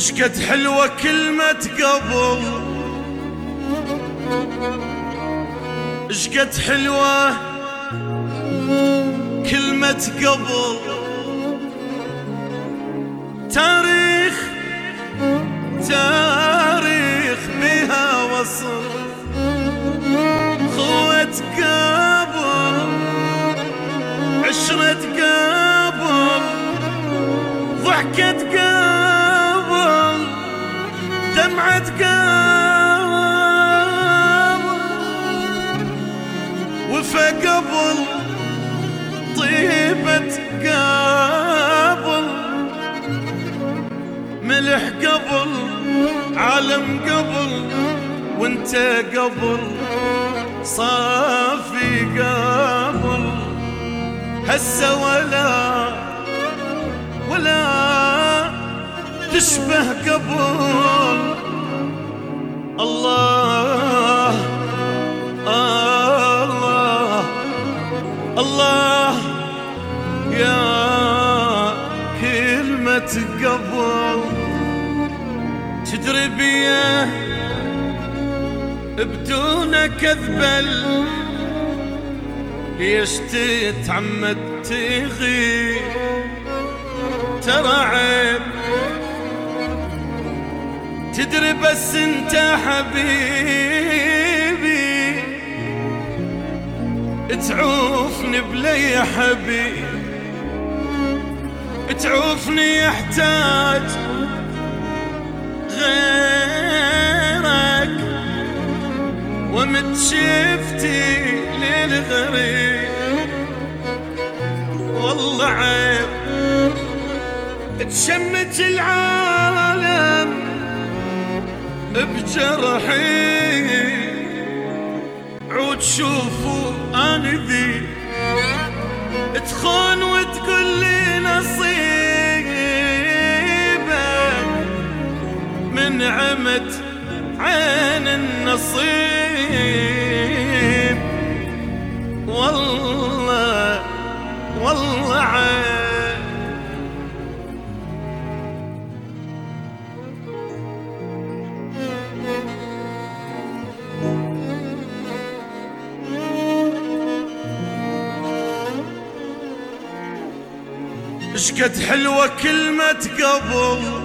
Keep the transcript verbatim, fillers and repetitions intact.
شقد حلوة كلمة قبل، شقد حلوة كلمة قبل. تاريخ تاريخ بها وصل، خوة قبل، عشرة قبل، ضحكة قبل، دمعة قبل، وفا قبل، طيبة قبل، ملح قبل، عالم قبل، وانت قبل، صافي قبل. هسه ولا ولا تشبه قبل. الله الله الله يا كلمة قبل. تدري بيه بدون كذبل، ليش تتعمد تغيب؟ ترى عيب. تدري بس انت حبيبي تعوفني بلي حبيب، تعوفني يحتاج غيرك، ومت شفتي للغريب. والله عيب تشمت العالم بجرحي، عود شوفوا انا ذي تخون وتقول لي نصيبك من عمت عين النصيب. والله والله عيب. شقد حلوة كلمة قبل،